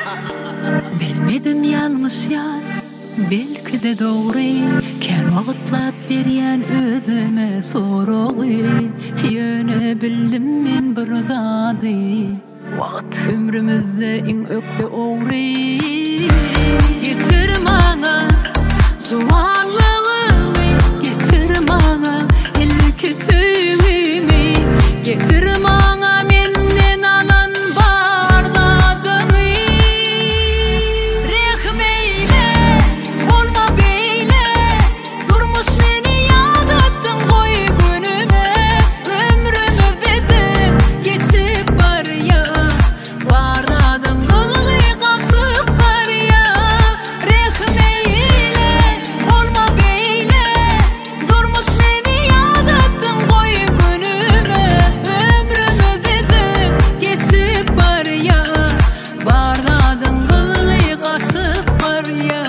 Bilmedim yanlış yar, belki de doğru. Ken vakitlap berýän özüme soragy. Ýöne bildim men bir zady. Wagt ömrümizde iň ökde ogry. Getir maňa jowanylygymy, getir maňa ilki süýgümi, getir maňa menden alan bardadyny. Rehmeyle, olma beýle, durmuş meni ýadatdyň goý günüme. Ömrümüz bizim geçip barýa, bardadyň gylgy gapsyp barýa. Rehmeyle, olma beýle, durmuş meni ýadatdyň goý günüme. Ömrümüz bizim geçip barýa, bardadyň gylgy gapsyp barýa.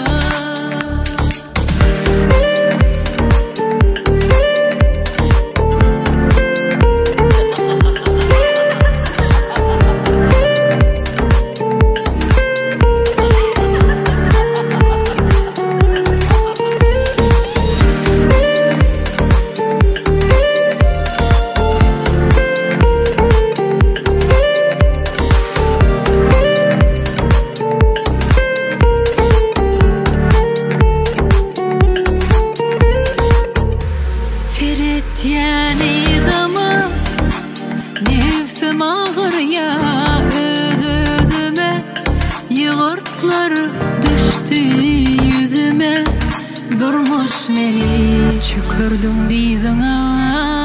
Seretýän idamam, nefsim ağırya, öz-özüme ýygyrtlar düşdi yüzüme. Durmuş meni çükürdüň diziňe.